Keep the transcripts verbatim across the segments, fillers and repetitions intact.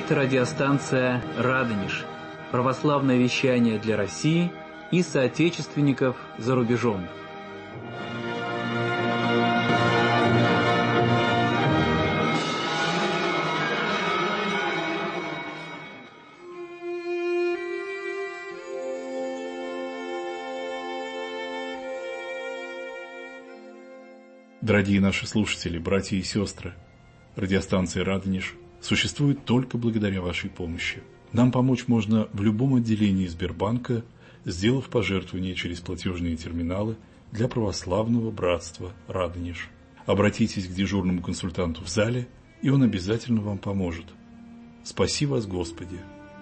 Это радиостанция «Радонеж», православное вещание для России и соотечественников за рубежом. Дорогие наши слушатели, братья и сестры, радиостанция «Радонеж» существует только благодаря вашей помощи. Нам помочь можно в любом отделении Сбербанка, сделав пожертвование через платежные терминалы для православного братства «Радонеж». Обратитесь к дежурному консультанту в зале, и он обязательно вам поможет. Спаси вас, Господи!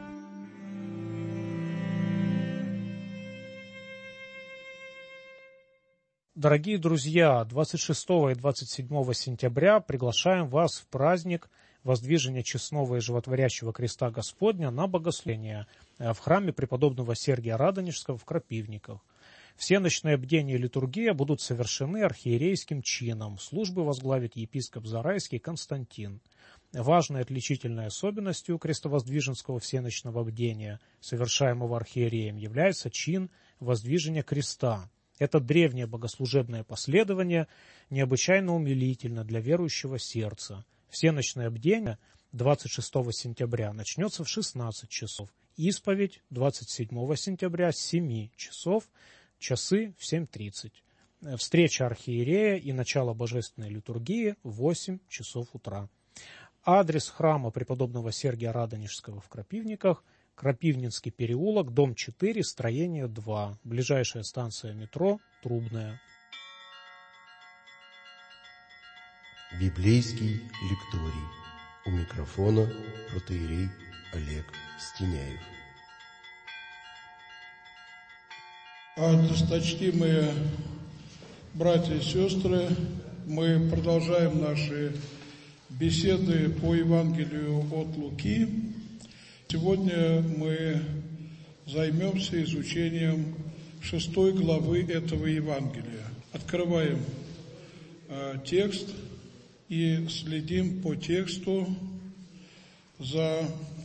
Дорогие друзья, двадцать шестого и двадцать седьмого сентября приглашаем вас в праздник воздвижения честного и животворящего креста Господня на богослужение в храме преподобного Сергия Радонежского в Крапивниках. Все ночные бдения и литургия будут совершены архиерейским чином. Службы возглавит епископ Зарайский Константин. Важной отличительной особенностью крестовоздвиженского всеночного бдения, совершаемого архиереем, является чин воздвижения креста. Это древнее богослужебное последование необычайно умилительно для верующего сердца. Всеночное бдение двадцать шестого сентября начнется в шестнадцать часов, исповедь двадцать седьмого сентября с семи часов, часы в семь тридцать. Встреча архиерея и начало божественной литургии в восемь часов утра. Адрес храма преподобного Сергия Радонежского в Крапивниках: Крапивницкий переулок, дом четыре, строение два. Ближайшая станция метро Трубная. Библейский лекторий. У микрофона протоиерей Олег Стеняев. А, досточтимые братья и сестры, мы продолжаем наши беседы по Евангелию от Луки. Сегодня мы займемся изучением шестой главы этого Евангелия. Открываем э, текст и следим по тексту за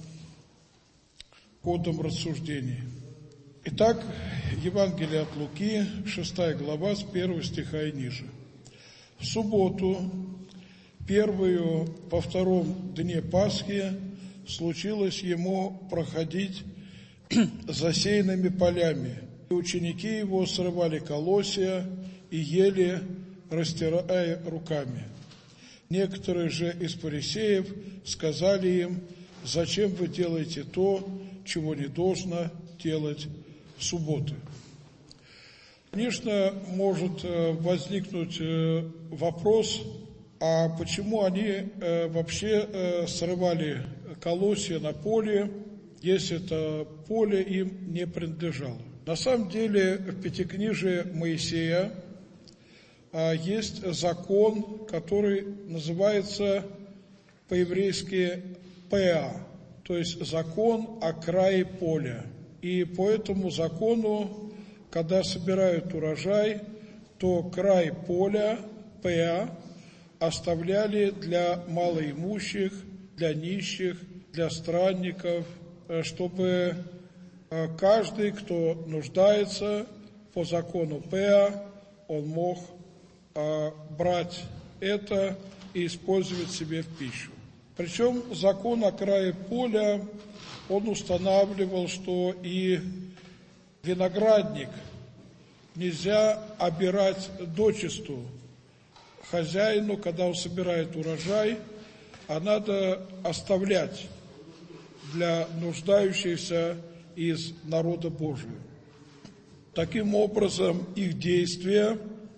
ходом рассуждений. Итак, Евангелие от Луки, шестая глава, с первого стиха и ниже. В субботу, первую по втором дне Пасхи, случилось ему проходить засеянными полями. И ученики его срывали колосья и ели, растирая руками. Некоторые же из фарисеев сказали им: «Зачем вы делаете то, чего не должно делать в субботы?» Конечно, может возникнуть вопрос, а почему они вообще срывали колосья на поле, если это поле им не принадлежало? На самом деле в Пятикнижии Моисея есть закон, который называется по-еврейски Пеа, то есть закон о крае поля. И по этому закону, когда собирают урожай, то край поля, Пеа, оставляли для малоимущих, для нищих, для странников, чтобы каждый, кто нуждается по закону Пеа, он мог брать это и использовать себе в пищу. Причем закон о крае поля, он устанавливал, что и виноградник нельзя обирать дочисту хозяину, когда он собирает урожай, а надо оставлять для нуждающихся из народа Божия. Таким образом, их действия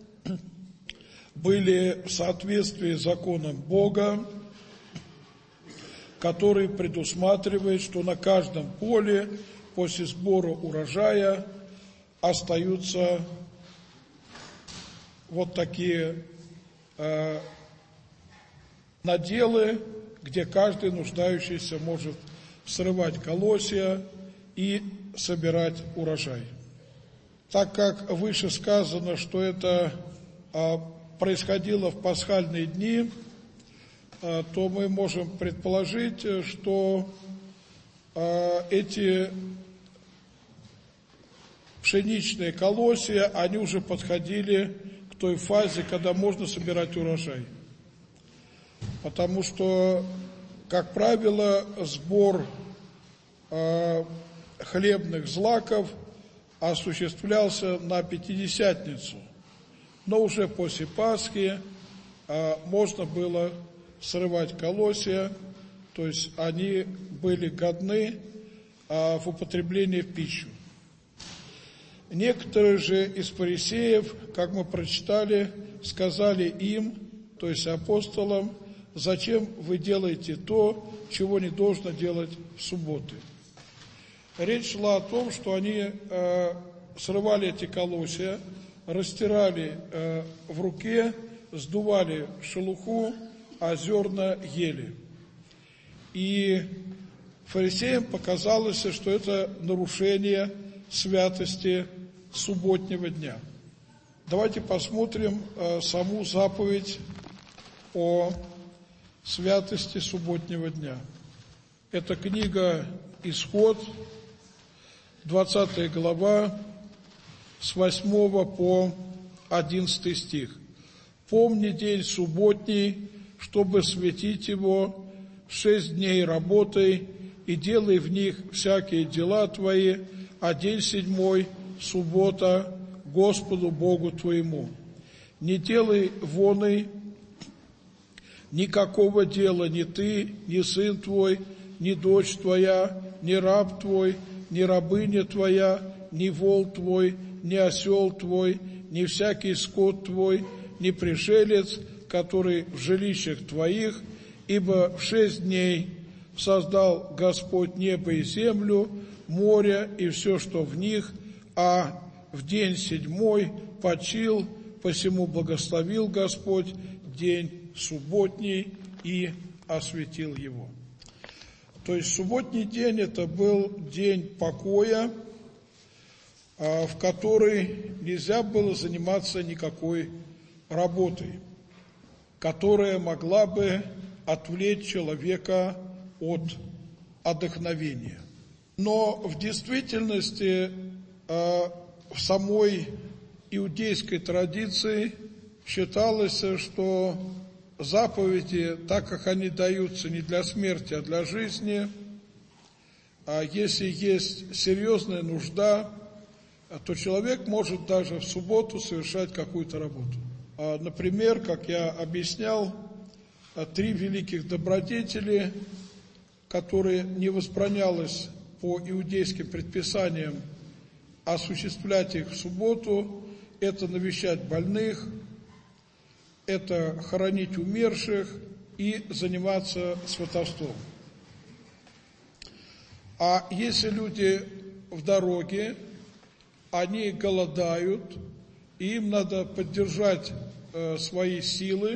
были в соответствии с законом Бога, который предусматривает, что на каждом поле после сбора урожая остаются вот такие э, наделы, где каждый нуждающийся может срывать колосья и собирать урожай. Так как выше сказано, что это э, происходило в пасхальные дни, то мы можем предположить, что эти пшеничные колосья, они уже подходили к той фазе, когда можно собирать урожай. Потому что, как правило, сбор э, хлебных злаков осуществлялся на Пятидесятницу. Но уже после Пасхи э, можно было срывать колосья, то есть они были годны э, в употреблении в пищу. Некоторые же из фарисеев, как мы прочитали, сказали им, то есть апостолам: зачем вы делаете то, чего не должно делать в субботы? Речь шла о том, что они э, срывали эти колосья, растирали э, в руке, сдували шелуху, а зерна ели. И фарисеям показалось, что это нарушение святости субботнего дня. Давайте посмотрим э, саму заповедь о святости субботнего дня. Это книга Исход, двадцатая глава, с восьмого по одиннадцатый стих. «Помни день субботний, чтобы светить его, шесть дней работай, и делай в них всякие дела твои, а день седьмой – суббота Господу Богу твоему. Не делай воной никакого дела ни ты, ни сын твой, ни дочь твоя, ни раб твой, ни рабыня твоя, ни вол твой, ни осел твой, ни всякий скот твой, ни пришелец, который в жилищах твоих, ибо в шесть дней создал Господь небо и землю, море и все, что в них, а в день седьмой почил, посему благословил Господь день субботний и осветил его». То есть субботний день – это был день покоя, в который нельзя было заниматься никакой работой, которая могла бы отвлечь человека от отдохновения. Но в действительности в самой иудейской традиции считалось, что заповеди, так как они даются не для смерти, а для жизни, а если есть серьезная нужда, то человек может даже в субботу совершать какую-то работу. Например, как я объяснял, три великих добродетели, которые не возбранялось по иудейским предписаниям осуществлять их в субботу, это навещать больных, это хоронить умерших и заниматься сватовством. А если люди в дороге, они голодают, и им надо поддержать э, свои силы,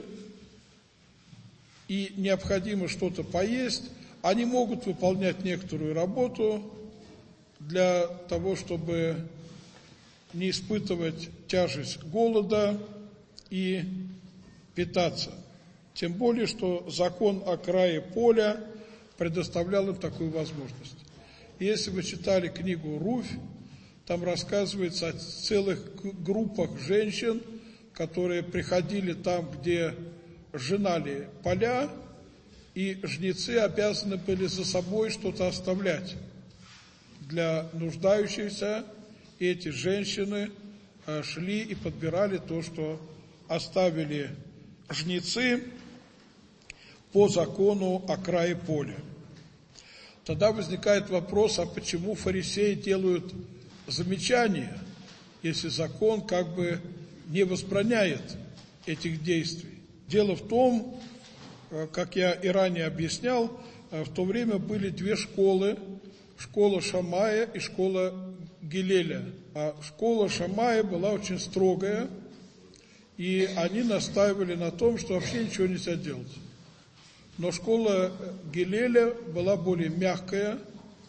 и необходимо что-то поесть, они могут выполнять некоторую работу для того, чтобы не испытывать тяжесть голода и питаться. Тем более, что закон о крае поля предоставлял им такую возможность. Если вы читали книгу «Руфь», там рассказывается о целых группах женщин, которые приходили там, где жинали поля, и жнецы обязаны были за собой что-то оставлять для нуждающихся, и эти женщины шли и подбирали то, что оставили жнецы по закону о крае поля. Тогда возникает вопрос, а почему фарисеи делают замечания, если закон как бы не возбраняет этих действий? Дело в том, как я и ранее объяснял, в то время были две школы, школа Шамая и школа Гилеля. А школа Шамая была очень строгая, и они настаивали на том, что вообще ничего нельзя делать. Но школа Гилеля была более мягкая,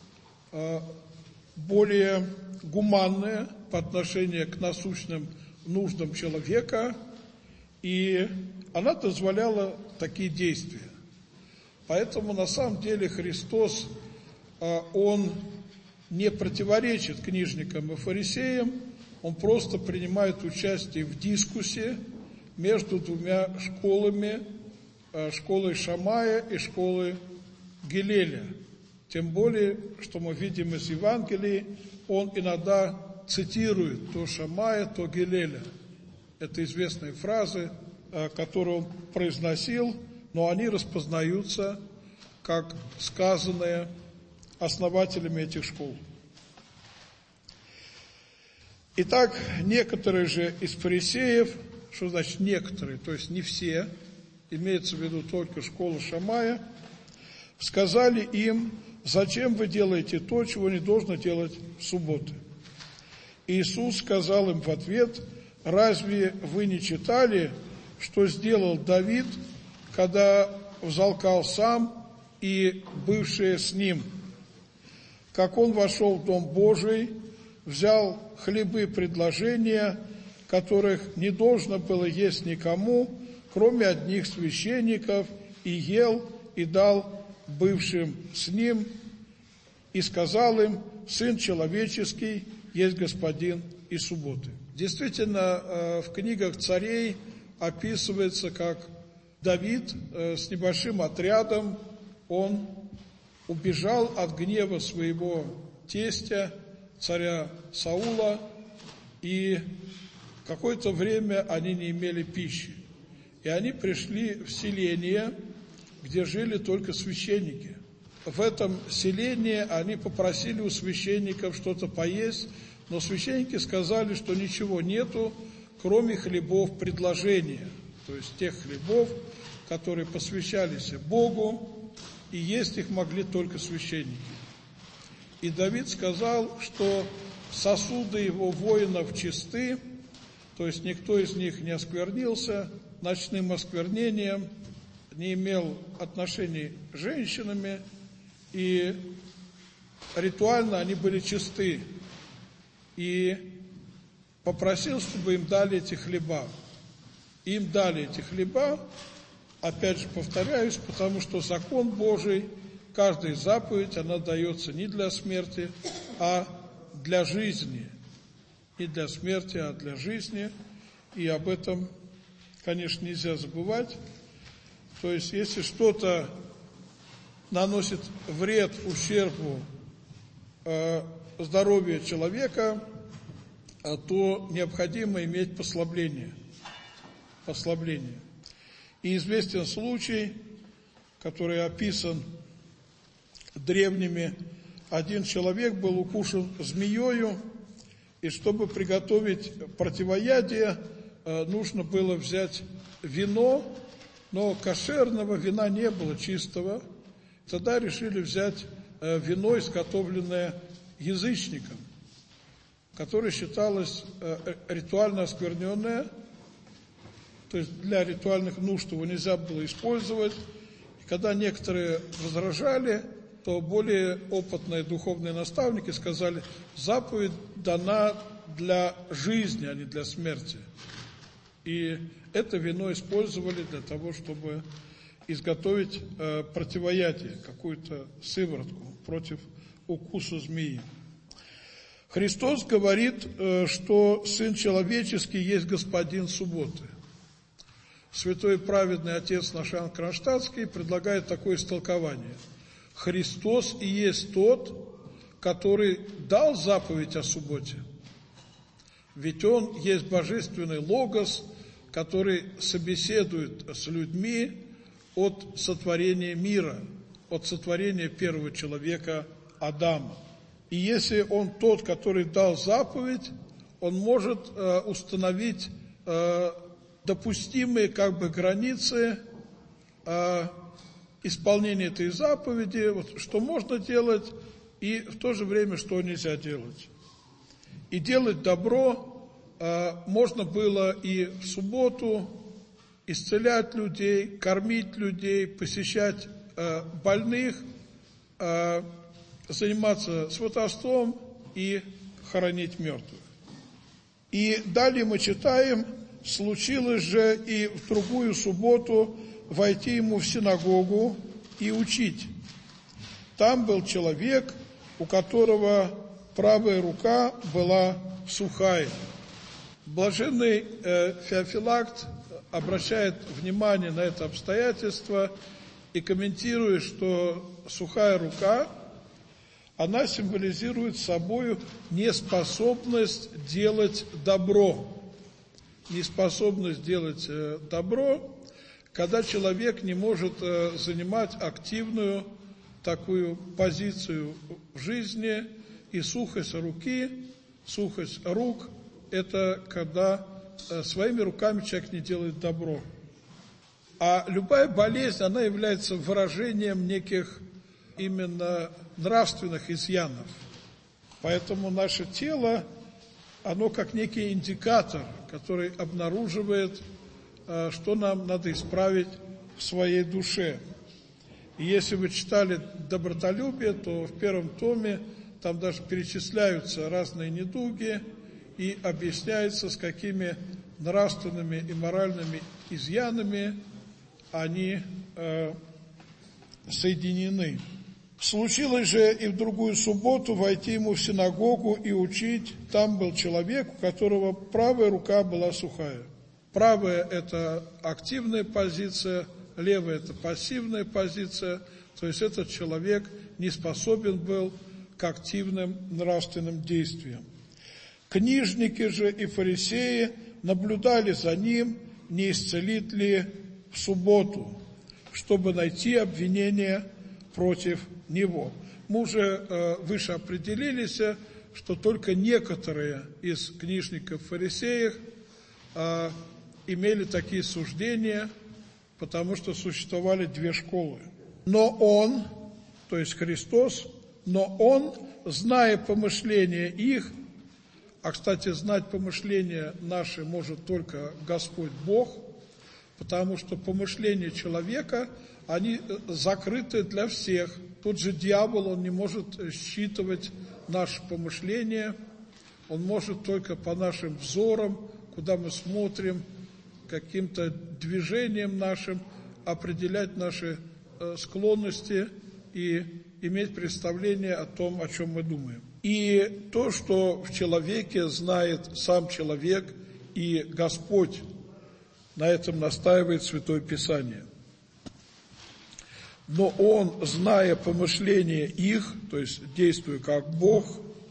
более гуманная по отношению к насущным нуждам человека, и она дозволяла такие действия. Поэтому на самом деле Христос он не противоречит книжникам и фарисеям, он просто принимает участие в дискуссии между двумя школами, школой Шамая и школой Гилеля. Тем более, что мы видим из Евангелий, он иногда цитирует то Шамая, то Гилеля. Это известные фразы, которые он произносил, но они распознаются как сказанные основателями этих школ. Итак, некоторые же из фарисеев, что значит некоторые, то есть не все, имеется в виду только школа Шамая, сказали им: зачем вы делаете то, чего не должно делать в субботы? Иисус сказал им в ответ: разве вы не читали, что сделал Давид, когда взалкал сам и бывшие с ним? Как он вошел в Дом Божий, взял хлебы предложения, которых не должно было есть никому, кроме одних священников, и ел, и дал бывшим с ним, и сказал им: Сын человеческий есть Господин и субботы. Действительно, в книгах царей описывается, как Давид с небольшим отрядом, он убежал от гнева своего тестя, царя Саула, и какое-то время они не имели пищи. И они пришли в селение, где жили только священники. В этом селении они попросили у священников что-то поесть, но священники сказали, что ничего нету, кроме хлебов предложения, то есть тех хлебов, которые посвящались Богу, и есть их могли только священники. И Давид сказал, что сосуды его воинов чисты, то есть никто из них не осквернился ночным осквернением, не имел отношений с женщинами, и ритуально они были чисты. И попросил, чтобы им дали эти хлеба. Им дали эти хлеба, опять же повторяюсь, потому что закон Божий, каждая заповедь, она дается не для смерти, а для жизни. Не для смерти, а для жизни. И об этом, конечно, нельзя забывать. То есть, если что-то наносит вред, ущербу э, здоровью человека, э, то необходимо иметь послабление. Послабление. И известен случай, который описан древними. Один человек был укушен змеёю, и чтобы приготовить противоядие, э, нужно было взять вино, но кошерного вина не было, чистого. Тогда решили взять э, вино, изготовленное язычником, которое считалось э, ритуально оскверненное, то есть для ритуальных нужд его нельзя было использовать. И когда некоторые возражали, то более опытные духовные наставники сказали: заповедь дана для жизни, а не для смерти. И это вино использовали для того, чтобы изготовить э, противоядие, какую-то сыворотку против укуса змеи. Христос говорит, э, что Сын Человеческий есть Господин субботы. Святой и праведный отец наш Иоанн Кронштадтский предлагает такое истолкование. Христос и есть тот, который дал заповедь о субботе. Ведь Он есть божественный логос, который собеседует с людьми от сотворения мира, от сотворения первого человека Адама. И если Он тот, который дал заповедь, Он может э, установить э, допустимые как бы границы э, исполнения этой заповеди, вот, что можно делать и в то же время что нельзя делать. И делать добро э, можно было и в субботу, исцелять людей, кормить людей, посещать э, больных, э, заниматься сватовством и хоронить мертвых. И далее мы читаем: случилось же и в другую субботу войти ему в синагогу и учить. Там был человек, у которого правая рука была сухая. Блаженный э, Феофилакт обращает внимание на это обстоятельство и комментирует, что сухая рука, она символизирует собою неспособность делать добро. Неспособность делать э, добро, когда человек не может э, занимать активную такую позицию в жизни, и сухость руки, сухость рук, это когда э, своими руками человек не делает добро. А любая болезнь, она является выражением неких именно нравственных изъянов. Поэтому наше тело, оно как некий индикатор, который обнаруживает, э, что нам надо исправить в своей душе. И если вы читали «Добротолюбие», то в первом томе там даже перечисляются разные недуги и объясняется, с какими нравственными и моральными изъянами они э, соединены. Случилось же и в другую субботу войти ему в синагогу и учить. Там был человек, у которого правая рука была сухая. Правая – это активная позиция, левая – это пассивная позиция. То есть этот человек не способен был к активным нравственным действиям. Книжники же и фарисеи наблюдали за ним, не исцелит ли в субботу, чтобы найти обвинение против него. Мы уже э, выше определились, что только некоторые из книжников фарисеев э, имели такие суждения, потому что существовали две школы. Но он, то есть Христос, но он, зная помышления их, а, кстати, знать помышления наши может только Господь Бог, потому что помышления человека, они закрыты для всех. Тот же дьявол, он не может считывать наши помышления, он может только по нашим взорам, куда мы смотрим, каким-то движением нашим определять наши э, склонности и иметь представление о том, о чем мы думаем. И то, что в человеке знает сам человек и Господь, на этом настаивает Святое Писание. Но он, зная помышления их, то есть действуя как Бог,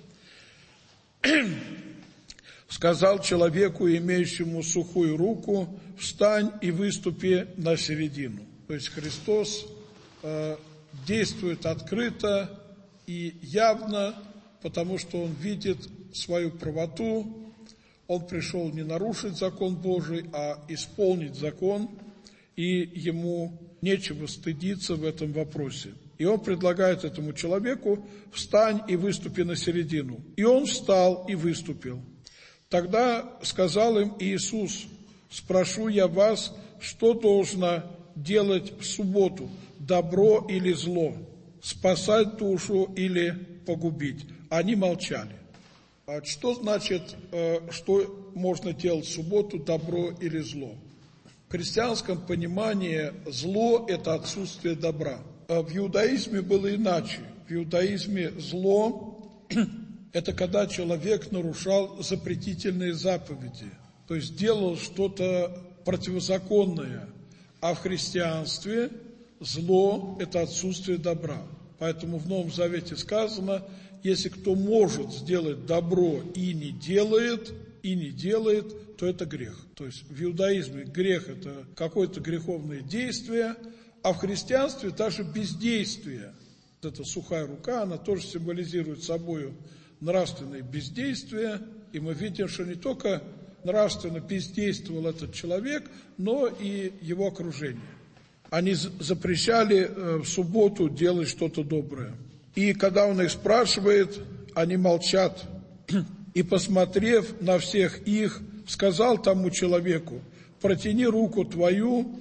сказал человеку, имеющему сухую руку: встань и выступи на середину. То есть Христос э, действует открыто и явно, потому что Он видит свою правоту. Он пришел не нарушить закон Божий, а исполнить закон, и ему нечего стыдиться в этом вопросе. И он предлагает этому человеку: встань и выступи на середину. И он встал и выступил. Тогда сказал им Иисус: спрошу я вас, что должно делать в субботу, добро или зло, спасать душу или погубить? Они молчали. А что значит, что можно делать в субботу, добро или зло? В христианском понимании зло – это отсутствие добра. В иудаизме было иначе. В иудаизме зло – это когда человек нарушал запретительные заповеди, то есть делал что-то противозаконное. А в христианстве зло – это отсутствие добра. Поэтому в Новом Завете сказано: если кто может сделать добро и не делает, и не делает, то это грех. То есть в иудаизме грех – это какое-то греховное действие, а в христианстве даже бездействие. Вот эта сухая рука, она тоже символизирует собой нравственное бездействие. И мы видим, что не только нравственно бездействовал этот человек, но и его окружение. Они запрещали в субботу делать что-то доброе. И когда он их спрашивает, они молчат. И, посмотрев на всех их, сказал тому человеку: протяни руку твою.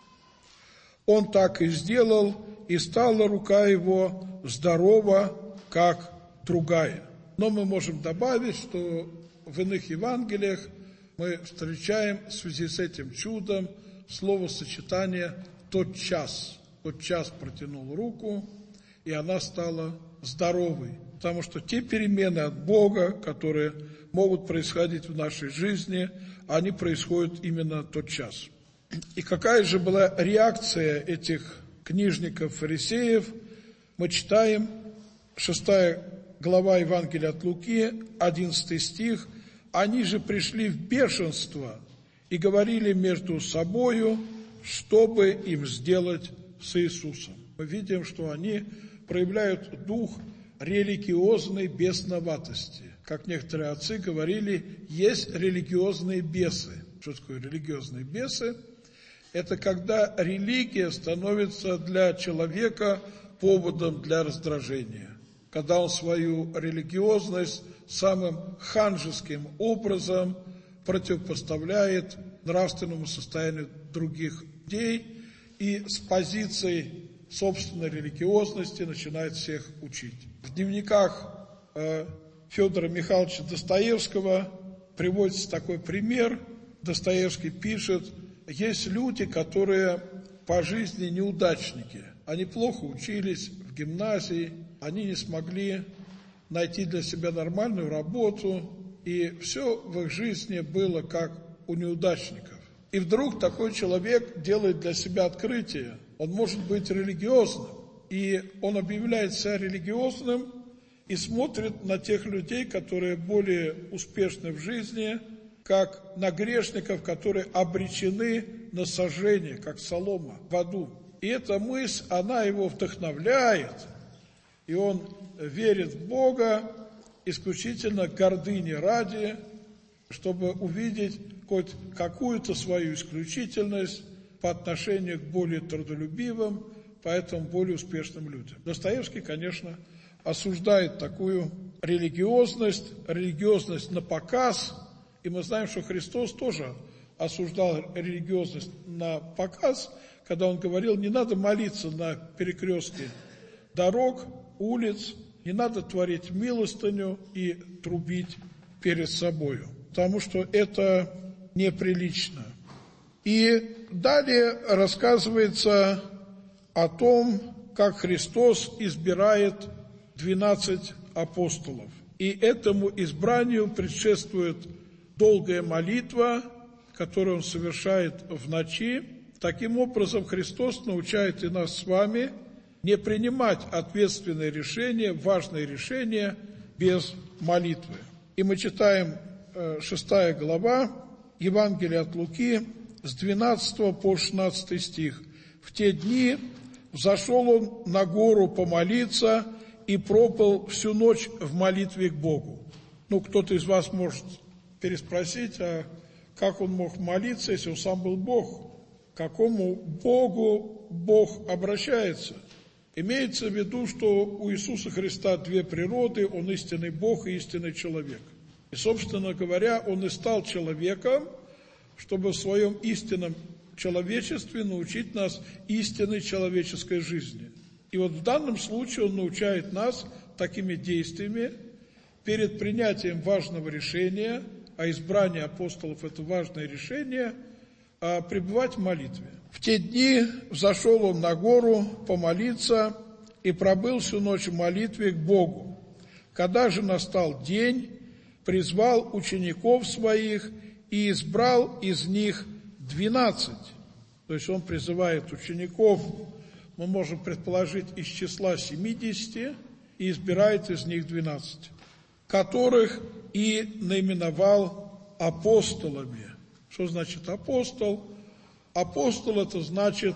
Он так и сделал, и стала рука его здорова, как другая. Но мы можем добавить, что в иных Евангелиях мы встречаем в связи с этим чудом словосочетание «тотчас». Тотчас протянул руку, и она стала здоровой. Потому что те перемены от Бога, которые могут происходить в нашей жизни, они происходят именно тот час. И какая же была реакция этих книжников, фарисеев? Мы читаем шестая глава Евангелия от Луки, одиннадцатый стих. «Они же пришли в бешенство и говорили между собою, чтобы им сделать с Иисусом». Мы видим, что они проявляют дух религиозной бесноватости. Как некоторые отцы говорили, есть религиозные бесы. Что такое религиозные бесы? Это когда религия становится для человека поводом для раздражения. Когда он свою религиозность самым ханжеским образом противопоставляет нравственному состоянию других людей и с позицией собственной религиозности начинает всех учить. В дневниках э, Федора Михайловича Достоевского приводится такой пример. Достоевский пишет: есть люди, которые по жизни неудачники. Они плохо учились в гимназии, они не смогли найти для себя нормальную работу, и все в их жизни было как у неудачников. И вдруг такой человек делает для себя открытие. Он может быть религиозным, и он объявляет себя религиозным и смотрит на тех людей, которые более успешны в жизни, как на грешников, которые обречены на сожжение, как солома в аду. И эта мысль, она его вдохновляет, и он верит в Бога исключительно гордыни ради, чтобы увидеть хоть какую-то свою исключительность по отношению к более трудолюбивым, поэтому более успешным людям. Достоевский, конечно, осуждает такую религиозность, религиозность на показ, и мы знаем, что Христос тоже осуждал религиозность на показ, когда он говорил: не надо молиться на перекрестке дорог, улиц, не надо творить милостыню и трубить перед собою, потому что это неприлично. И далее рассказывается о том, как Христос избирает двенадцать апостолов. И этому избранию предшествует долгая молитва, которую он совершает в ночи. Таким образом, Христос научает и нас с вами не принимать ответственные решения, важные решения без молитвы. И мы читаем шестая глава Евангелия от Луки с двенадцатого по шестнадцатый стих. «В те дни взошел он на гору помолиться и пропал всю ночь в молитве к Богу». Ну, кто-то из вас может переспросить, а как он мог молиться, если он сам был Бог? К какому Богу Бог обращается? Имеется в виду, что у Иисуса Христа две природы, он истинный Бог и истинный человек. И, собственно говоря, он и стал человеком, чтобы в своем истинном человечестве научить нас истинной человеческой жизни. И вот в данном случае он научает нас такими действиями перед принятием важного решения, а избрание апостолов – это важное решение, а пребывать в молитве. «В те дни взошел он на гору помолиться и пробыл всю ночь в молитве к Богу. Когда же настал день, призвал учеников своих и избрал из них двенадцать». То есть он призывает учеников, мы можем предположить, из числа семидесяти, и избирает из них двенадцать, которых и наименовал апостолами. Что значит апостол? Апостол – это значит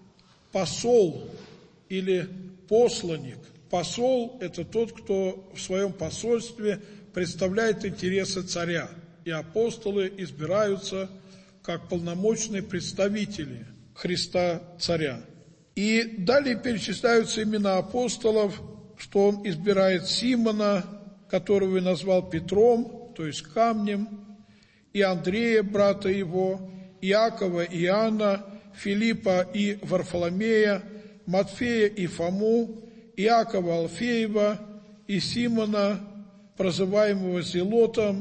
посол или посланник. Посол – это тот, кто в своем посольстве представляет интересы царя. И апостолы избираются как полномочные представители Христа царя. И далее перечисляются имена апостолов, что он избирает Симона, которого и назвал Петром, то есть камнем, и Андрея, брата его, Иакова и Иоанна, Филиппа и Варфоломея, Матфея и Фому, Иакова Алфеева и Симона, прозываемого Зелотом,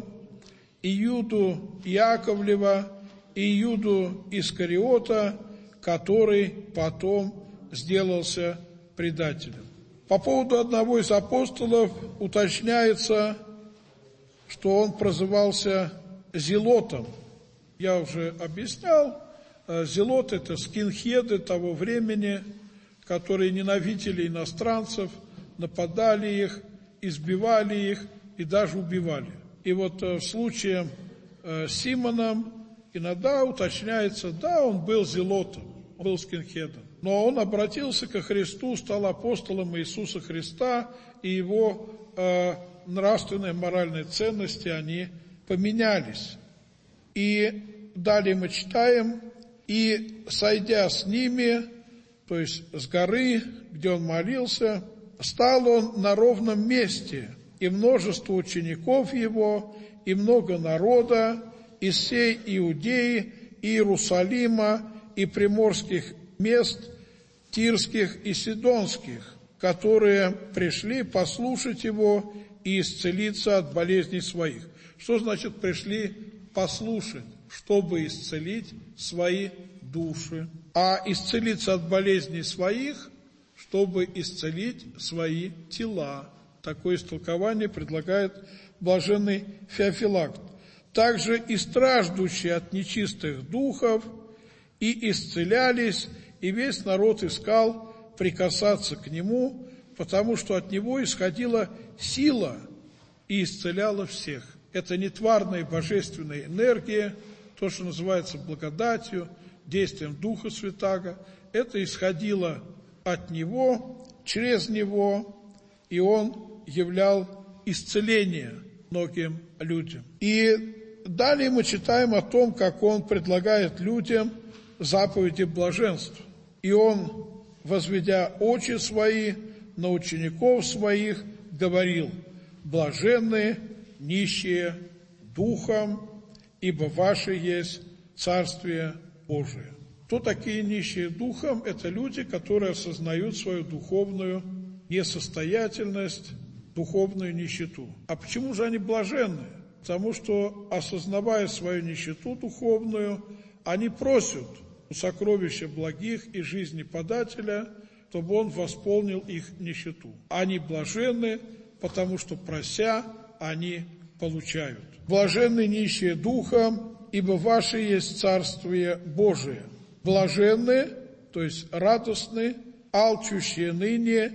Иуду Яковлева и Иуду Искариота, который потом сделался предателем. По поводу одного из апостолов уточняется, что он прозывался зелотом. Я уже объяснял, зелот – это скинхеды того времени, которые ненавидели иностранцев, нападали их, избивали их и даже убивали. И вот в случае с Симоном иногда уточняется, да, он был зелотом, он был скинхедом, но он обратился ко Христу, стал апостолом Иисуса Христа, и его э, нравственные, моральные ценности, они поменялись. И далее мы читаем, и сойдя с ними, то есть с горы, где он молился, стал он на ровном месте, и множество учеников его, и много народа из всей Иудеи, и Иерусалима, и приморских мест, тирских и сидонских, которые пришли послушать его и исцелиться от болезней своих. Что значит пришли послушать? Чтобы исцелить свои души. А исцелиться от болезней своих, чтобы исцелить свои тела. Такое истолкование предлагает блаженный Феофилакт. Также и страждущие от нечистых духов, и исцелялись, и весь народ искал прикасаться к нему, потому что от него исходила сила и исцеляла всех. Это не тварная божественная энергия, то, что называется благодатью, действием Духа Святаго. Это исходило от него, через него, и он являл исцеление многим людям. И далее мы читаем о том, как он предлагает людям заповеди блаженств. И он, возведя очи свои на учеников своих, говорил: блаженны нищие духом, ибо ваше есть Царствие Божие. Кто такие нищие духом? Это люди, которые осознают свою духовную несостоятельность, духовную нищету. А почему же они блаженны? Потому что, осознавая свою нищету духовную, они просят у сокровища благих и жизни подателя, чтобы он восполнил их нищету. Они блаженны, потому что, прося, они получают. Блаженны нищие духом, ибо ваше есть Царствие Божие. Блаженны, то есть радостны, алчущие ныне,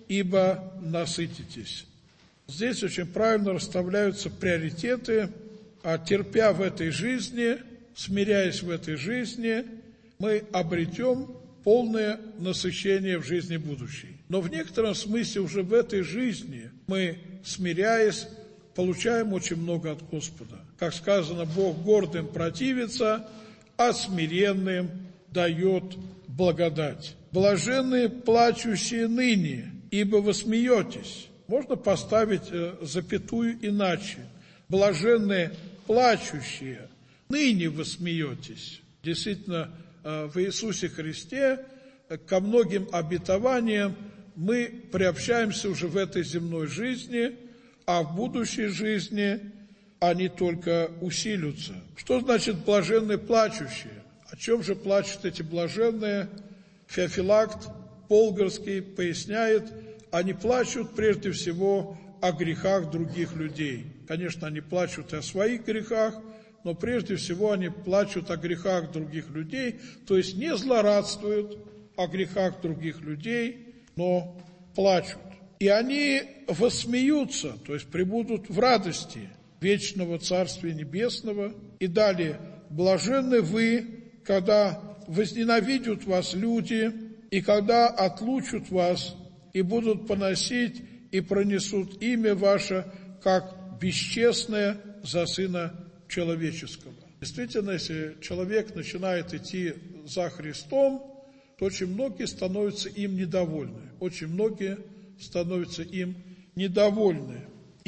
ибо насытитесь. Здесь очень правильно расставляются приоритеты, а терпя в этой жизни, смиряясь в этой жизни, мы обретем полное насыщение в жизни будущей. Но в некотором смысле уже в этой жизни мы, смиряясь, получаем очень много от Господа. Как сказано, Бог гордым противится, а смиренным дает благодать. Блаженные плачущие ныне, ибо вы смеетесь. Можно поставить запятую иначе. Блаженные плачущие, ныне вы смеетесь. Действительно, в Иисусе Христе ко многим обетованиям мы приобщаемся уже в этой земной жизни, а в будущей жизни они только усилятся. Что значит блаженные плачущие? О чем же плачут эти блаженные? Феофилакт Полгорский поясняет, они плачут прежде всего о грехах других людей. Конечно, они плачут и о своих грехах, но прежде всего они плачут о грехах других людей, то есть не злорадствуют о грехах других людей, но плачут. И они воссмеются, то есть пребудут в радости вечного Царствия Небесного. И далее: блаженны вы, когда возненавидят вас люди, и когда отлучат вас, и будут поносить, и пронесут имя ваше, как бесчестное за Сына Человеческого. Действительно, если человек начинает идти за Христом, то очень многие становятся им недовольны. Очень многие становятся им недовольны.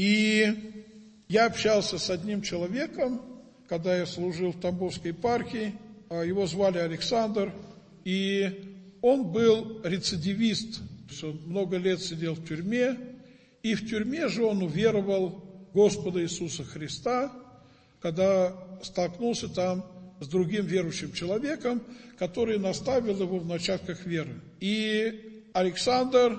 И я общался с одним человеком, когда я служил в Тамбовской епархии, его звали Александр, и он был рецидивист, он много лет сидел в тюрьме, и в тюрьме же он уверовал в Господа Иисуса Христа, когда столкнулся там с другим верующим человеком, который наставил его в начатках веры. И Александр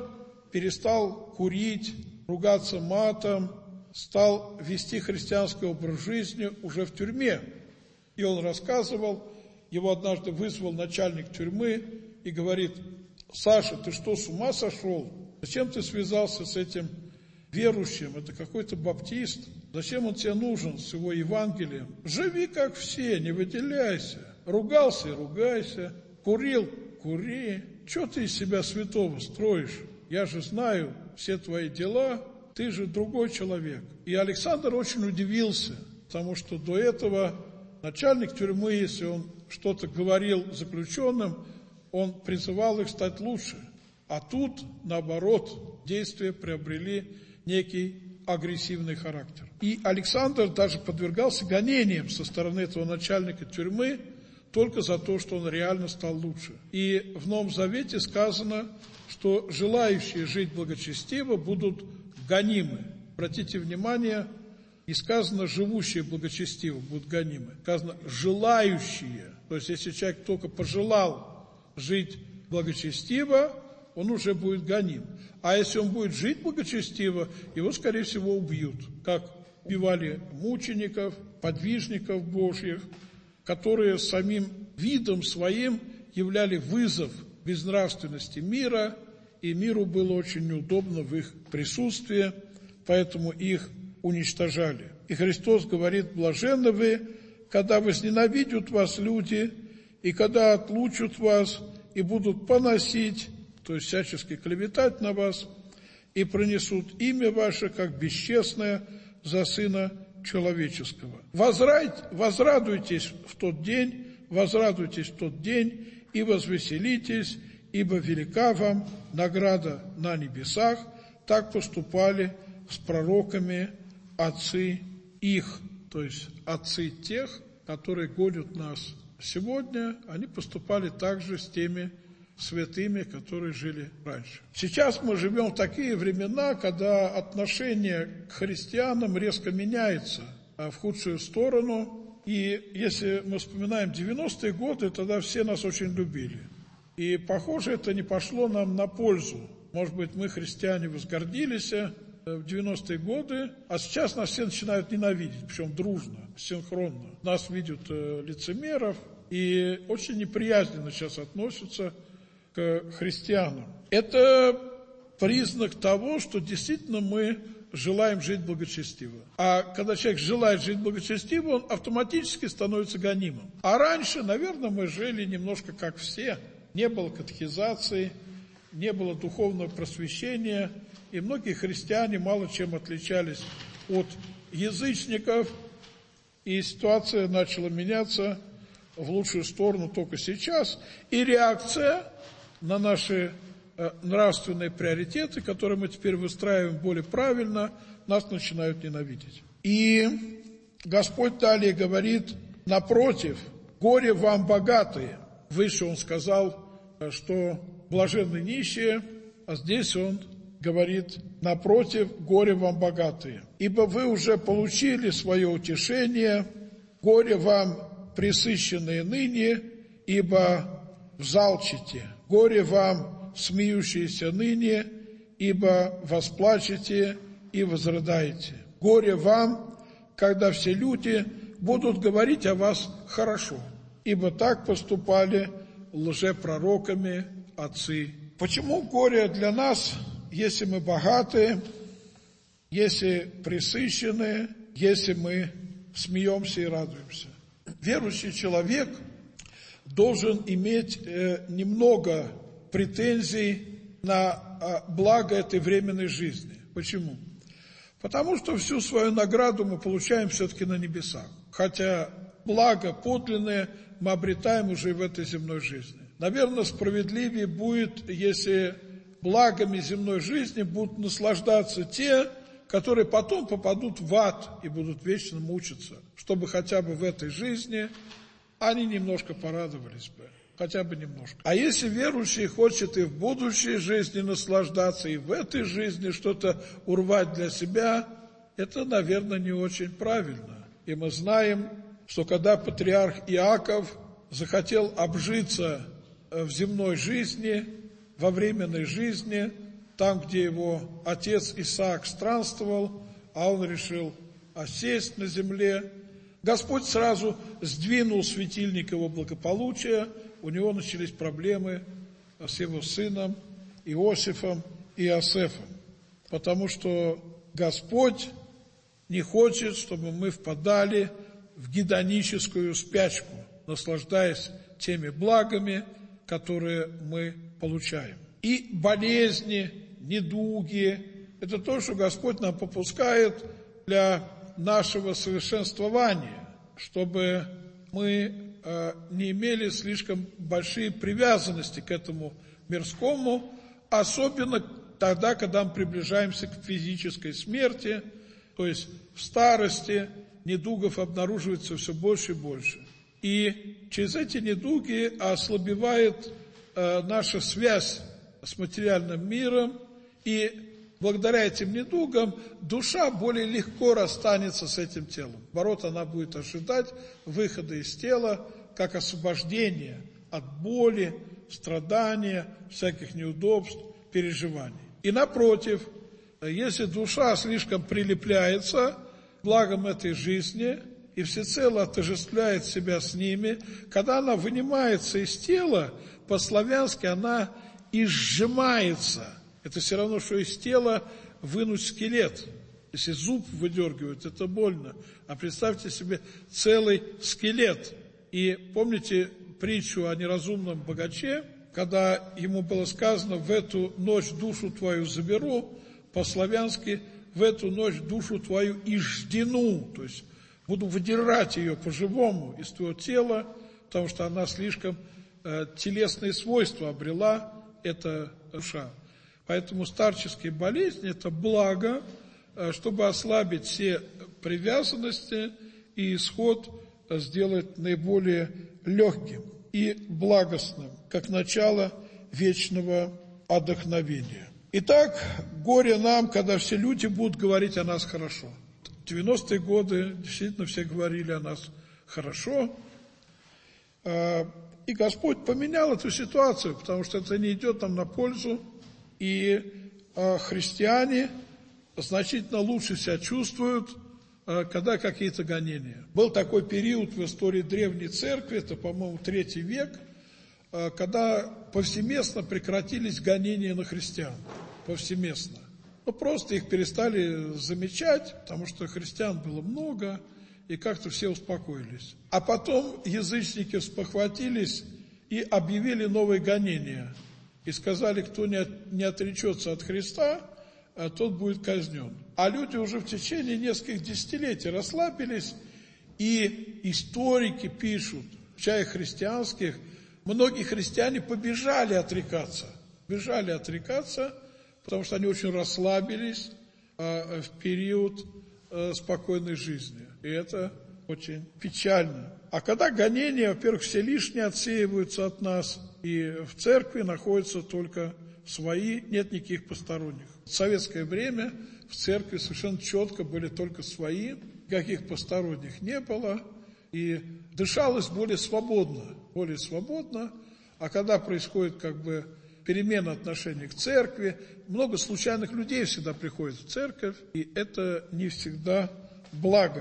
перестал курить, ругаться матом, стал вести христианский образ жизни уже в тюрьме. И он рассказывал, его однажды вызвал начальник тюрьмы и говорит: Саша, ты что, с ума сошел? Зачем ты связался с этим верующим? Это какой-то баптист. Зачем он тебе нужен с его Евангелием? Живи как все, не выделяйся. Ругался и ругайся. Курил, кури. Чего ты из себя святого строишь? Я же знаю все твои дела, ты же другой человек. И Александр очень удивился, потому что до этого начальник тюрьмы, если он что-то говорил заключенным, он призывал их стать лучше. А тут, наоборот, действия приобрели некий агрессивный характер. И Александр даже подвергался гонениям со стороны этого начальника тюрьмы только за то, что он реально стал лучше. И в Новом Завете сказано, что желающие жить благочестиво будут гонимы. Обратите внимание, не сказано «живущие благочестиво будут гонимы», сказано «желающие». То есть, если человек только пожелал жить благочестиво, он уже будет гоним. А если он будет жить благочестиво, его, скорее всего, убьют. Как убивали мучеников, подвижников Божьих, которые самим видом своим являли вызов безнравственности мира, и миру было очень неудобно в их присутствии, поэтому их уничтожали. И Христос говорит: блаженны вы, когда возненавидят вас люди, и когда отлучат вас, и будут поносить, то есть всячески клеветать на вас, и пронесут имя ваше, как бесчестное, за Сына Человеческого. Возрадуйтесь в тот день, возрадуйтесь в тот день, и возвеселитесь, ибо велика вам награда на небесах. Так поступали с пророками отцы их, то есть отцы тех, которые гонят нас сегодня, они поступали также с теми святыми, которые жили раньше. Сейчас мы живем в такие времена, когда отношение к христианам резко меняется в худшую сторону. И если мы вспоминаем девяностые годы, тогда все нас очень любили. И, похоже, это не пошло нам на пользу. Может быть, мы, христиане, возгордились в девяностые годы, а сейчас нас все начинают ненавидеть, причем дружно, синхронно. Нас видят э, лицемеров и очень неприязненно сейчас относятся к христианам. Это признак того, что действительно мы желаем жить благочестиво. А когда человек желает жить благочестиво, он автоматически становится гонимым. А раньше, наверное, мы жили немножко как все. Не было катехизации, не было духовного просвещения, и многие христиане мало чем отличались от язычников, и ситуация начала меняться в лучшую сторону только сейчас. И реакция на наши э, нравственные приоритеты, которые мы теперь выстраиваем более правильно, нас начинают ненавидеть. И Господь далее говорит: напротив, горе вам богатые. Выше Он сказал, что блаженны нищие, а здесь Он говорит: напротив, горе вам богатые. Ибо вы уже получили свое утешение, горе вам пресыщенные ныне, ибо взалчите. Горе вам смеющиеся ныне, ибо восплачете и возрыдаете. Горе вам, когда все люди будут говорить о вас хорошо, ибо так поступали лжепророками отцы. Почему горе для нас, если мы богатые, если пресыщенные, если мы смеемся и радуемся? Верующий человек должен иметь э, немного претензий на э, благо этой временной жизни. Почему? Потому что всю свою награду мы получаем все-таки на небесах. Хотя благо подлинное мы обретаем уже в этой земной жизни. Наверное, справедливее будет, если благами земной жизни будут наслаждаться те, которые потом попадут в ад и будут вечно мучиться, чтобы хотя бы в этой жизни они немножко порадовались бы, хотя бы немножко. А если верующий хочет и в будущей жизни наслаждаться, и в этой жизни что-то урвать для себя, это, наверное, не очень правильно. И мы знаем, что когда патриарх Иаков захотел обжиться в земной жизни, во временной жизни, там, где его отец Исаак странствовал, а он решил осесть на земле. Господь сразу сдвинул светильник его благополучия, у него начались проблемы с его сыном Иосифом и Иосифом, потому что Господь не хочет, чтобы мы впадали в гедоническую спячку, наслаждаясь теми благами, которые мы получаем. И болезни, недуги – это то, что Господь нам попускает для нашего совершенствования, чтобы мы э, не имели слишком большие привязанности к этому мирскому, особенно тогда, когда мы приближаемся к физической смерти, то есть в старости недугов обнаруживается все больше и больше. И через эти недуги ослабевает э, наша связь с материальным миром, и благодаря этим недугам душа более легко расстанется с этим телом. Наоборот, она будет ожидать выхода из тела, как освобождение от боли, страдания, всяких неудобств, переживаний. И напротив, если душа слишком прилепляется к благам этой жизни и всецело отождествляет себя с ними, когда она вынимается из тела, по-славянски она изжимается. Это все равно, что из тела вынуть скелет. Если зуб выдергивают, это больно. А представьте себе целый скелет. И помните притчу о неразумном богаче, когда ему было сказано: в эту ночь душу твою заберу, по-славянски в эту ночь душу твою иждену, то есть буду выдирать ее по-живому из твоего тела, потому что она слишком э, телесные свойства обрела, эта душа. Поэтому старческие болезни – это благо, э, чтобы ослабить все привязанности и исход сделать наиболее легким и благостным, как начало вечного отдохновения. Итак, горе нам, когда все люди будут говорить о нас хорошо. В девяностые годы действительно все говорили о нас хорошо. И Господь поменял эту ситуацию, потому что это не идет нам на пользу. И христиане значительно лучше себя чувствуют, когда какие-то гонения. Был такой период в истории Древней Церкви, это, по-моему, третий век, когда повсеместно прекратились гонения на христиан. Повсеместно. Ну, просто их перестали замечать, потому что христиан было много, и как-то все успокоились. А потом язычники спохватились и объявили новые гонения. И сказали, кто не отречется от Христа, тот будет казнен. А люди уже в течение нескольких десятилетий расслабились, и историки пишут, в чаях христианских, многие христиане побежали отрекаться. Бежали отрекаться, потому что они очень расслабились а, в период а, спокойной жизни. И это очень печально. А когда гонения, во-первых, все лишние отсеиваются от нас, и в церкви находятся только свои, нет никаких посторонних. В советское время в церкви совершенно четко были только свои, никаких посторонних не было, и дышалось более свободно, более свободно. А когда происходит как бы перемена отношений к церкви, много случайных людей всегда приходит в церковь, и это не всегда благо.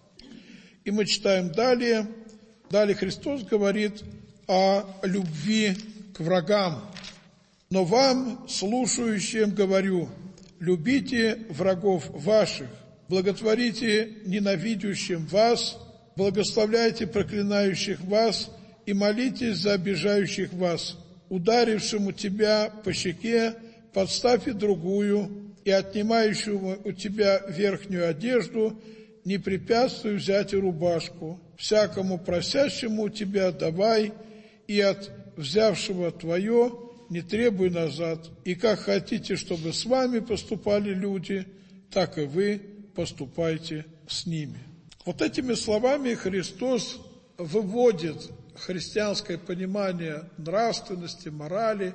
И мы читаем далее, далее Христос говорит о любви к врагам. Но вам, слушающим, говорю, любите врагов ваших, благотворите ненавидящим вас, благословляйте проклинающих вас и молитесь за обижающих вас. Ударившему тебя по щеке подставь и другую, и отнимающему у тебя верхнюю одежду не препятствуй взять и рубашку. Всякому просящему у тебя давай, и от взявшего твое не требуй назад. И как хотите, чтобы с вами поступали люди, так и вы поступайте с ними. Вот этими словами Христос выводит христианское понимание нравственности, морали,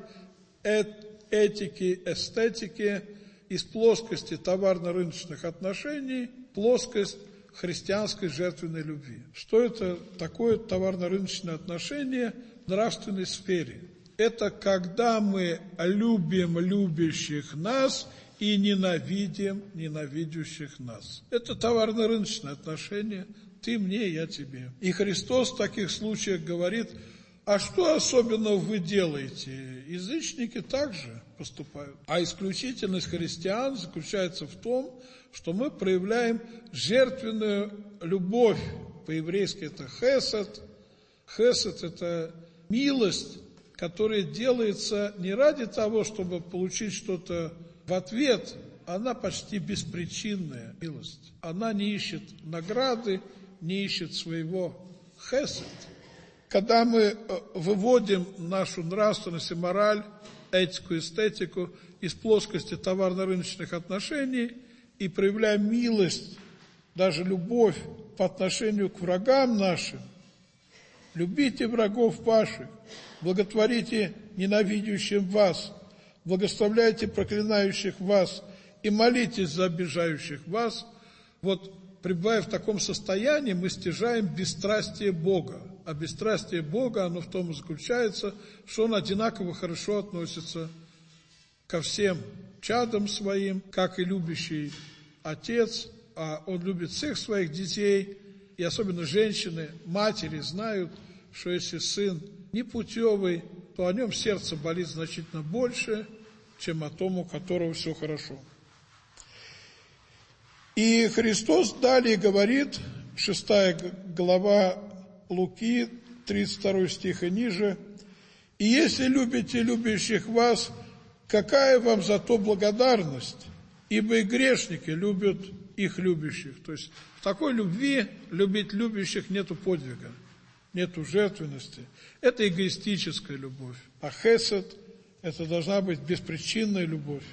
этики, эстетики из плоскости товарно-рыночных отношений в плоскость христианской жертвенной любви. Что это такое товарно-рыночное отношение в нравственной сфере? это когда мы любим любящих нас и ненавидим ненавидящих нас. Это товарно-рыночные отношения. Ты мне, я тебе. И Христос в таких случаях говорит: а что особенно вы делаете? Язычники также поступают. А исключительность христиан заключается в том, что мы проявляем жертвенную любовь. По-еврейски это хесед. Хесед – это милость, которая делается не ради того, чтобы получить что-то в ответ. Она почти беспричинная милость. Она не ищет награды, не ищет своего хесед. Когда мы выводим нашу нравственность и мораль, этику, эстетику из плоскости товарно-рыночных отношений и проявляем милость, даже любовь по отношению к врагам нашим, любите врагов ваших, благотворите ненавидящим вас, благословляйте проклинающих вас и молитесь за обижающих вас. Вот, пребывая в таком состоянии, мы стяжаем бесстрастие Бога. А бесстрастие Бога, оно в том и заключается, что Он одинаково хорошо относится ко всем чадам своим, как и любящий отец, а Он любит всех своих детей, и особенно женщины, матери знают, что если сын непутевый, то о нем сердце болит значительно больше, чем о том, у которого все хорошо. И Христос далее говорит, шестая глава Луки, тридцать второй стих и ниже: «И если любите любящих вас, какая вам за то благодарность? Ибо и грешники любят их любящих». То есть в такой любви любить любящих нету подвига, нету жертвенности. Это эгоистическая любовь. А хесед – это должна быть беспричинная любовь.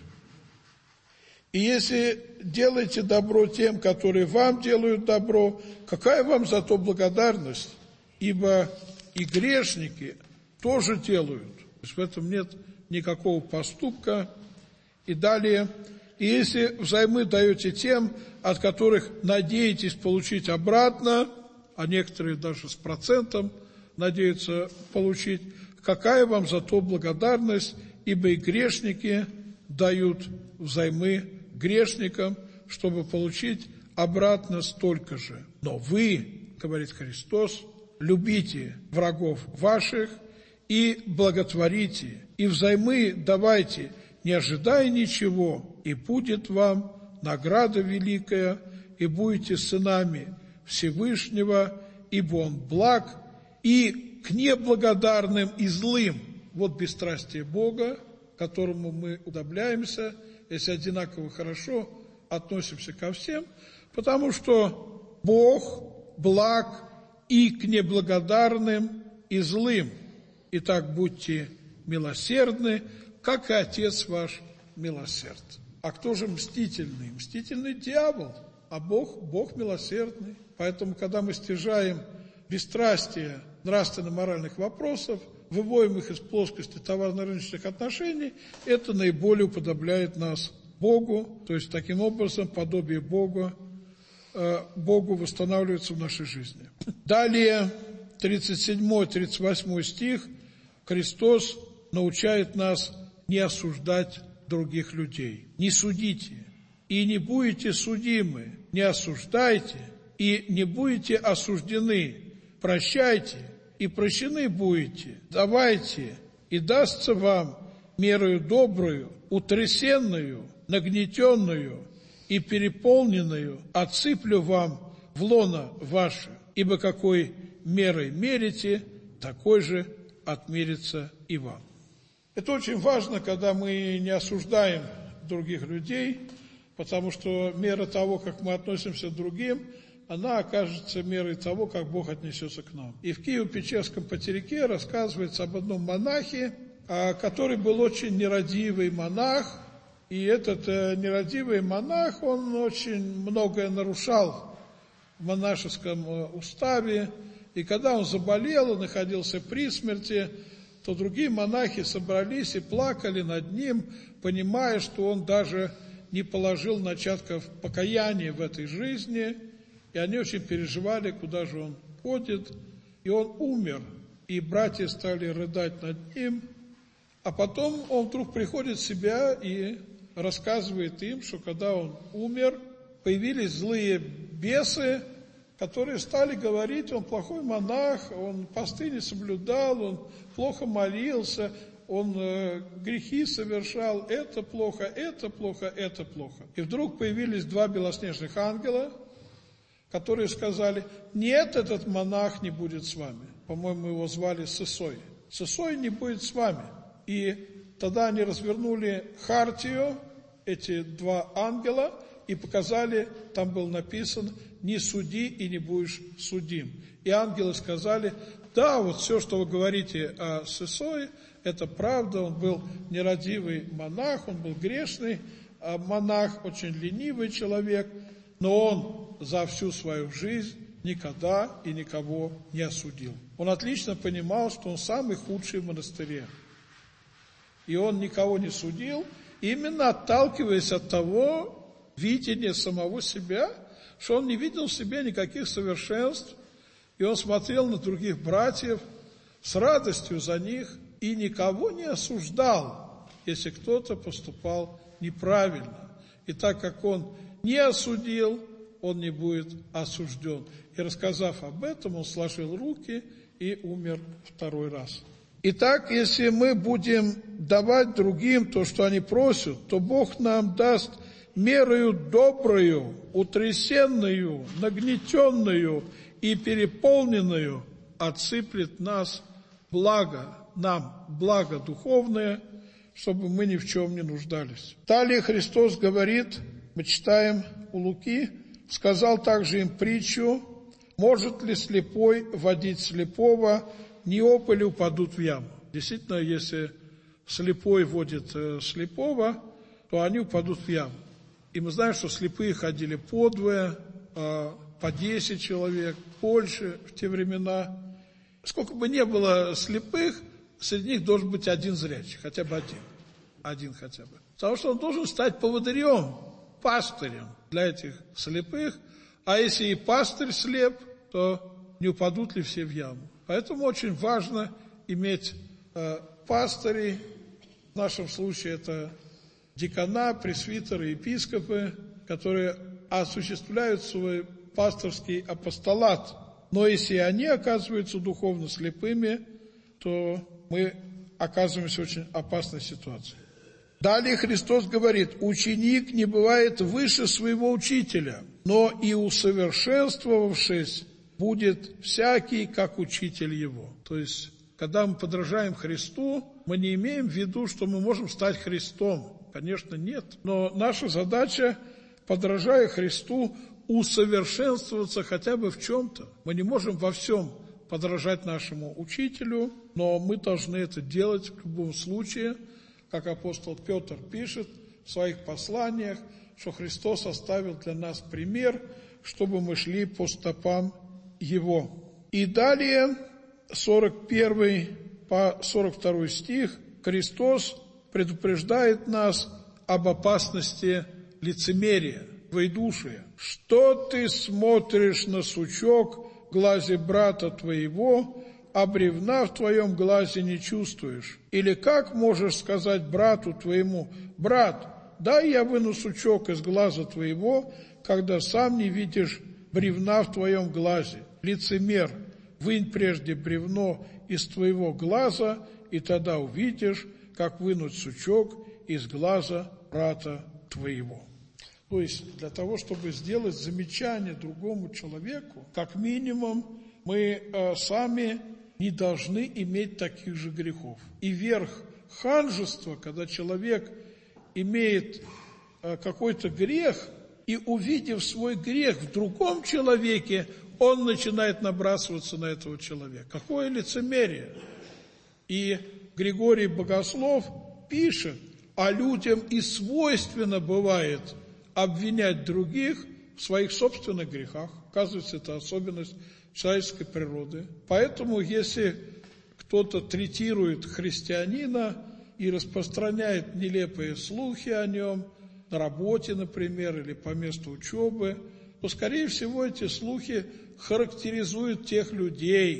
И если делаете добро тем, которые вам делают добро, какая вам за то благодарность? Ибо и грешники тоже делают. То есть в этом нет никакого поступка. И далее: и если взаймы даете тем, от которых надеетесь получить обратно, а некоторые даже с процентом надеются получить, какая вам за то благодарность? Ибо и грешники дают взаймы грешникам, чтобы получить обратно столько же. Но вы, говорит Христос, любите врагов ваших и благотворите, и взаймы давайте, не ожидая ничего, и будет вам награда великая, и будете сынами Всевышнего, ибо Он благ, и к неблагодарным и злым. Вот бесстрастие Бога, к которому мы уподобляемся, если одинаково хорошо относимся ко всем, потому что Бог благ и к неблагодарным и злым. Итак, будьте милосердны, как и Отец ваш милосерд. А кто же мстительный? Мстительный дьявол, а Бог, Бог милосердный. Поэтому, когда мы стяжаем бесстрастие нравственно-моральных вопросов, выводим их из плоскости товарно-рыночных отношений, это наиболее уподобляет нас Богу, то есть таким образом подобие Бога, э, Богу восстанавливается в нашей жизни. Далее, тридцать седьмой тридцать восьмой стих, Христос научает нас не осуждать других людей. Не судите, и не будете судимы, не осуждайте, и не будете осуждены, прощайте, и прощены будете, давайте, и дастся вам мерою добрую, утрясенную, нагнетенную и переполненную, отсыплю вам в лоно ваше, ибо какой мерой мерите, такой же отмерится и вам. Это очень важно, когда мы не осуждаем других людей, потому что мера того, как мы относимся к другим, она окажется мерой того, как Бог отнесется к нам. И в Киево-Печерском потеряке рассказывается об одном монахе, который был очень нерадивый монах, и этот нерадивый монах, он очень многое нарушал в монашеском уставе, и когда он заболел и находился при смерти, то другие монахи собрались и плакали над ним, понимая, что он даже не положил начатков покаяния в этой жизни, и они очень переживали, куда же он ходит, и он умер, и братья стали рыдать над ним, А потом он вдруг приходит в себя и рассказывает им, что когда он умер, появились злые бесы, которые стали говорить, он плохой монах, он посты не соблюдал, он плохо молился, он э, грехи совершал, это плохо, это плохо, это плохо. И вдруг появились два белоснежных ангела, которые сказали: нет, этот монах не будет с вами. По-моему, его звали Сысой. Сысой не будет с вами. И тогда они развернули хартию, эти два ангела, и показали, там было написано: не суди и не будешь судим. И ангелы сказали: да, вот все, что вы говорите о Сысое, это правда, он был нерадивый монах, он был грешный монах, очень ленивый человек, но он за всю свою жизнь никогда и никого не осудил. Он отлично понимал, что он самый худший в монастыре. И он никого не судил, именно отталкиваясь от того видения самого себя, что он не видел в себе никаких совершенств, и он смотрел на других братьев с радостью за них и никого не осуждал, если кто-то поступал неправильно. И так как он не осудил, он не будет осужден. И рассказав об этом, он сложил руки и умер второй раз. Итак, если мы будем давать другим то, что они просят, то Бог нам даст мерою доброю, утрясенную, нагнетенную и переполненную, отсыплет нас благо, нам благо духовное, чтобы мы ни в чем не нуждались. Далее Христос говорит, мы читаем у Луки, сказал также им притчу: может ли слепой водить слепого, не оба ли упадут в яму? Действительно, если слепой водит слепого, то они упадут в яму. И мы знаем, что слепые ходили подвое, по десять человек, больше в те времена. Сколько бы ни было слепых, среди них должен быть один зрячий, хотя бы один. Один хотя бы. Потому что он должен стать поводырем, пастырем для этих слепых. А если и пастырь слеп, то не упадут ли все в яму? Поэтому очень важно иметь э, пастырей. В нашем случае это дикана, пресвитеры, епископы, которые осуществляют свой пасторский апостолат. Но если они оказываются духовно слепыми, то мы оказываемся в очень опасной ситуации. Далее Христос говорит: ученик не бывает выше своего учителя, но и усовершенствовавшись будет всякий, как учитель его. То есть, когда мы подражаем Христу, мы не имеем в виду, что мы можем стать Христом. Конечно, нет. Но наша задача, подражая Христу, усовершенствоваться хотя бы в чем-то. Мы не можем во всем подражать нашему учителю, но мы должны это делать в любом случае, как апостол Петр пишет в своих посланиях, что Христос оставил для нас пример, чтобы мы шли по стопам Его. И далее, сорок первый по сорок второй стих, Христос предупреждает нас об опасности лицемерия, двоедушия. Что ты смотришь на сучок в глазе брата твоего, а бревна в твоем глазе не чувствуешь? Или как можешь сказать брату твоему: брат, дай я выну сучок из глаза твоего, когда сам не видишь бревна в твоем глазе? Лицемер, вынь прежде бревно из твоего глаза, и тогда увидишь, как вынуть сучок из глаза брата твоего. То есть, для того, чтобы сделать замечание другому человеку, как минимум, мы э, сами не должны иметь таких же грехов. И верх ханжества, когда человек имеет э, какой-то грех, и увидев свой грех в другом человеке, он начинает набрасываться на этого человека. Какое лицемерие! И Григорий Богослов пишет: а людям и свойственно бывает обвинять других в своих собственных грехах. Оказывается, это особенность человеческой природы. Поэтому, если кто-то третирует христианина и распространяет нелепые слухи о нем, на работе, например, или по месту учебы, то, скорее всего, эти слухи характеризуют тех людей,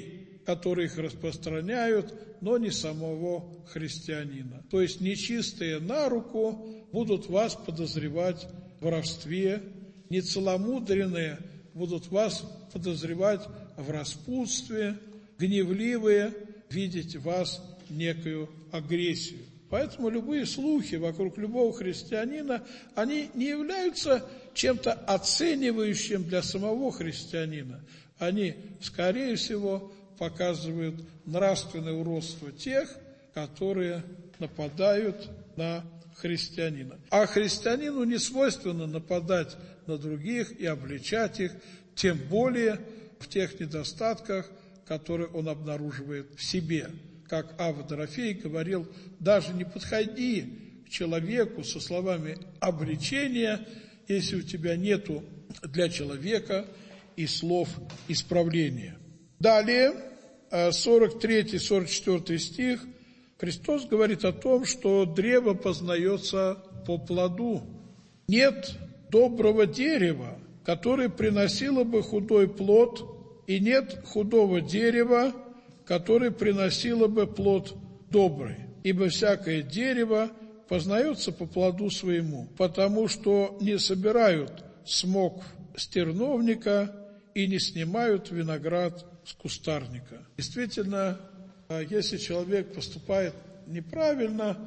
которые их распространяют, но не самого христианина. То есть нечистые на руку будут вас подозревать в воровстве, нецеломудренные будут вас подозревать в распутстве, гневливые видеть в вас некую агрессию. Поэтому любые слухи вокруг любого христианина, они не являются чем-то оценивающим для самого христианина. Они, скорее всего, показывают нравственное уродство тех, которые нападают на христианина. А христианину не свойственно нападать на других и обличать их, тем более в тех недостатках, которые он обнаруживает в себе. Как Авва Дорофей говорил, даже не подходи к человеку со словами обличения, если у тебя нету для человека и слов исправления. Далее, сорок третий сорок четвёртый стих, Христос говорит о том, что древо познается по плоду. Нет доброго дерева, которое приносило бы худой плод, и нет худого дерева, которое приносило бы плод добрый. Ибо всякое дерево познается по плоду своему, потому что не собирают смок с терновника и не снимают виноград с кустарника. Действительно, если человек поступает неправильно,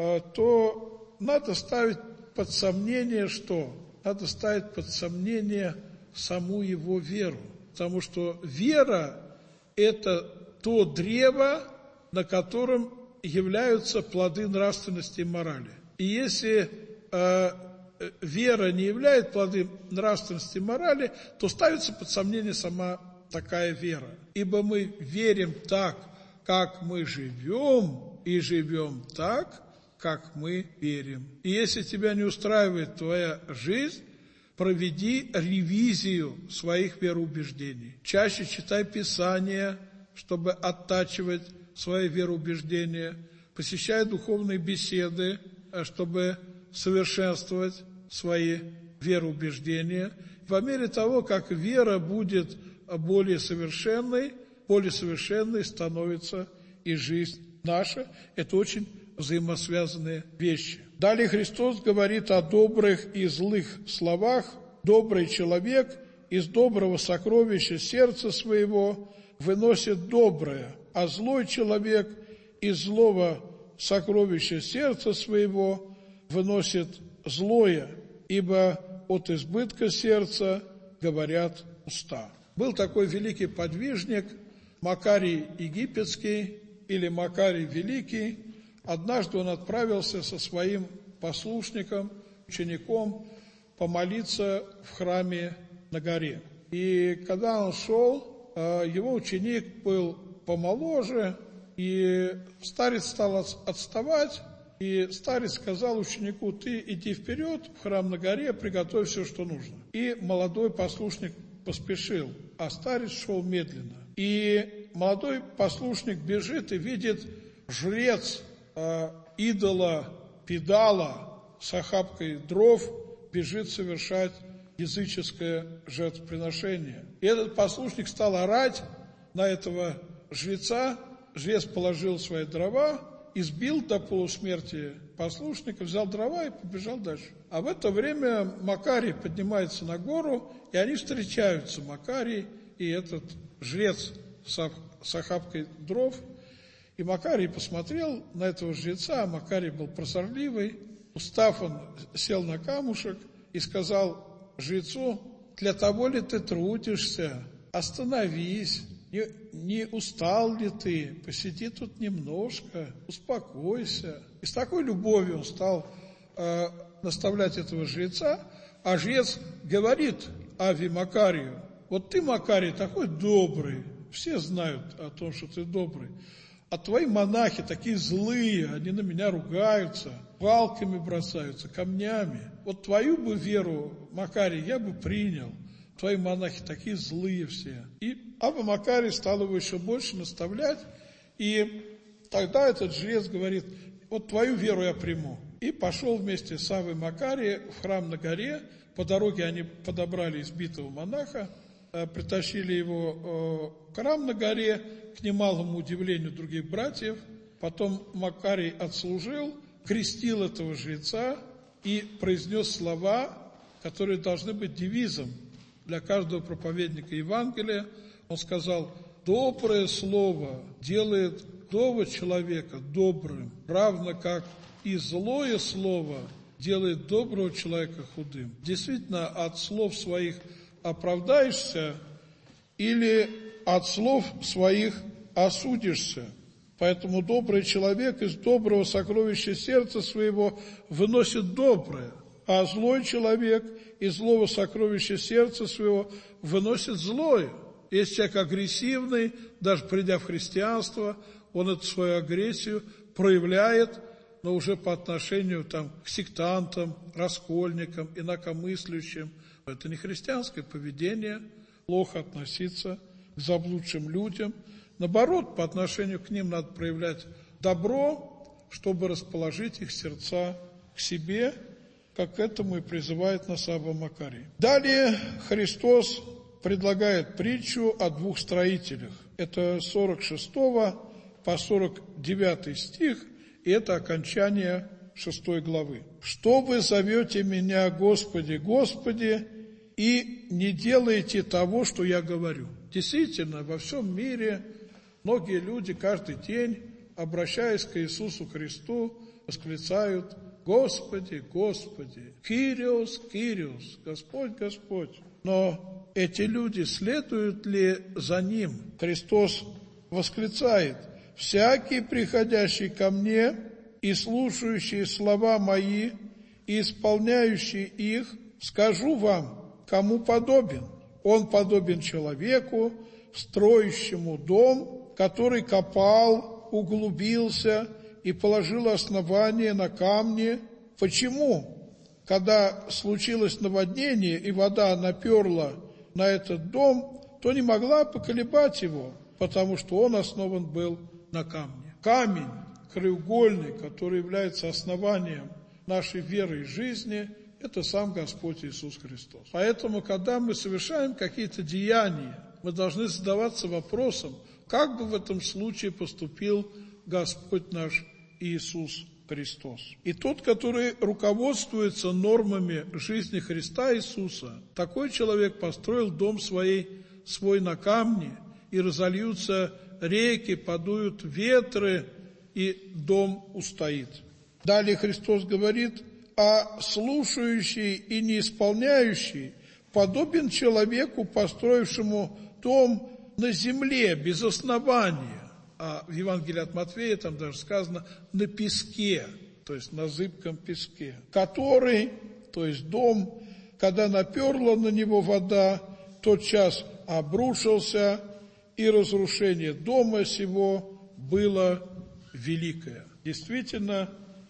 то надо ставить под сомнение что? Надо ставить под сомнение саму его веру. Потому что вера – это то древо, на котором являются плоды нравственности и морали. И если э, вера не является плоды нравственности и морали, то ставится под сомнение сама такая вера. Ибо мы верим так, как мы живем, и живем так, как мы верим. И если тебя не устраивает твоя жизнь, проведи ревизию своих вероубеждений. Чаще читай Писание, чтобы оттачивать свои вероубеждения. Посещай духовные беседы, чтобы совершенствовать свои вероубеждения. По мере того, как вера будет более совершенной, более совершенной становится и жизнь наша. Это очень взаимосвязанные вещи. Далее Христос говорит о добрых и злых словах. Добрый человек из доброго сокровища сердца своего выносит доброе, а злой человек из злого сокровища сердца своего выносит злое, ибо от избытка сердца говорят уста. Был такой великий подвижник Макарий Египетский или Макарий Великий. Однажды он отправился со своим послушником, учеником, помолиться в храме на горе. И когда он шел, его ученик был помоложе, и старец стал отставать, и старец сказал ученику: ты иди вперед в храм на горе, приготовь все, что нужно. И молодой послушник поспешил, а старец шел медленно. И молодой послушник бежит и видит жрец э, идола Педала с охапкой дров бежит совершать языческое жертвоприношение. И этот послушник стал орать на этого жреца. Жрец положил свои дрова, избил до полусмерти послушника, взял дрова и побежал дальше. А в это время Макарий поднимается на гору, и они встречаются, Макарий и этот жрец с охапкой дров. И Макарий посмотрел на этого жреца, а Макарий был прозорливый. Устав, он сел на камушек и сказал жрецу: для того ли ты трудишься? Остановись. Не, не устал ли ты? Посиди тут немножко, успокойся. И с такой любовью он стал э, наставлять этого жреца, а жрец говорит Аве Макарию: вот ты, Макарий, такой добрый, все знают о том, что ты добрый, а твои монахи такие злые, они на меня ругаются, палками бросаются, камнями. Вот твою бы веру, Макарий, я бы принял. Твои монахи такие злые все. И Авва Макарий стал его еще больше наставлять. И тогда этот жрец говорит: вот твою веру я приму. И пошел вместе с Аввой Макарием в храм на горе. По дороге они подобрали избитого монаха. притащили его в храм на горе, к немалому удивлению других братьев. Потом Макарий отслужил, крестил этого жреца и произнес слова, которые должны быть девизом для каждого проповедника Евангелия. Он сказал: «Доброе слово делает худого человека добрым, равно как и злое слово делает доброго человека худым». Действительно, от слов своих оправдаешься или от слов своих осудишься. Поэтому добрый человек из доброго сокровища сердца своего выносит доброе, а злой человек из злого сокровища сердца своего выносит злое. Если человек агрессивный, даже придя в христианство, он эту свою агрессию проявляет, но уже по отношению там, к сектантам, раскольникам, инакомыслящим. Это не христианское поведение, плохо относиться к заблудшим людям. Наоборот, по отношению к ним надо проявлять добро, чтобы расположить их сердца к себе, как к этому и призывает нас Абба Макарий. Далее Христос предлагает притчу о двух строителях. Это с сорок шестого по сорок девятый стих, и это окончание шестой главы. «Что вы зовете меня, Господи, Господи, и не делаете того, что я говорю?» Действительно, во всем мире многие люди каждый день, обращаясь к Иисусу Христу, восклицают: «Господи, Господи, Кириос, Кириос, Господь, Господь». Но эти люди, следуют ли за Ним? Христос восклицает: «Всякий, приходящий ко мне и слушающий слова мои, и исполняющий их, скажу вам, кому подобен. Он подобен человеку, строящему дом, который копал, углубился и положил основание на камне». Почему? Когда случилось наводнение, и вода наперла на этот дом, то не могла поколебать его, потому что он основан был на камне. Камень краеугольный, который является основанием нашей веры и жизни, это сам Господь Иисус Христос. Поэтому, когда мы совершаем какие-то деяния, мы должны задаваться вопросом, как бы в этом случае поступил Господь наш Иисус Христос. И тот, который руководствуется нормами жизни Христа Иисуса, такой человек построил дом своей, свой на камне, и разольются реки, подуют ветры, и дом устоит. Далее Христос говорит: «А слушающий и не исполняющий подобен человеку, построившему дом на земле без основания». А в Евангелии от Матфея там даже сказано «на песке», то есть на зыбком песке, который, то есть дом, когда наперла на него вода, тотчас обрушился, и разрушение дома сего было великое. Действительно,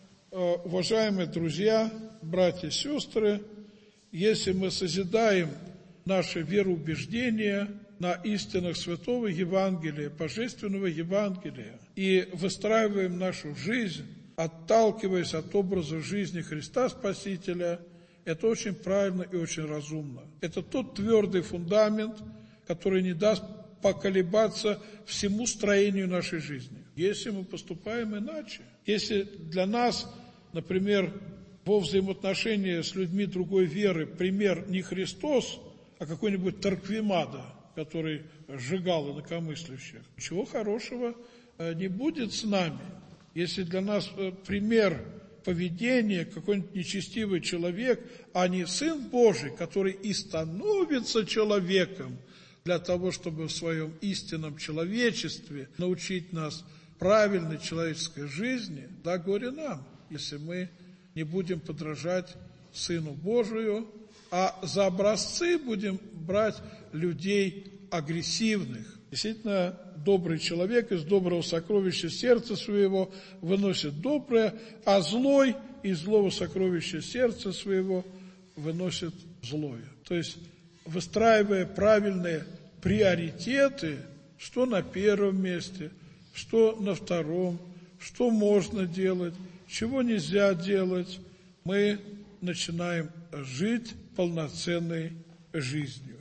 уважаемые друзья, братья и сестры, если мы созидаем наше вероубеждение на истинах Святого Евангелия, Божественного Евангелия, и выстраиваем нашу жизнь, отталкиваясь от образа жизни Христа Спасителя, это очень правильно и очень разумно. Это тот твердый фундамент, который не даст поколебаться всему строению нашей жизни. Если мы поступаем иначе, если для нас, например, во взаимоотношении с людьми другой веры пример не Христос, а какой-нибудь Торквемада, который сжигал инакомыслящих, ничего хорошего не будет с нами. Если для нас пример поведения какой-нибудь нечестивый человек, а не Сын Божий, который и становится человеком для того, чтобы в своем истинном человечестве научить нас правильной человеческой жизни, да горе нам, если мы не будем подражать Сыну Божию, а за образцы будем брать людей агрессивных. Действительно, добрый человек из доброго сокровища сердца своего выносит доброе, а злой из злого сокровища сердца своего выносит злое. То есть, выстраивая правильные приоритеты, что на первом месте, что на втором, что можно делать, чего нельзя делать, мы начинаем жить полноценной жизнью.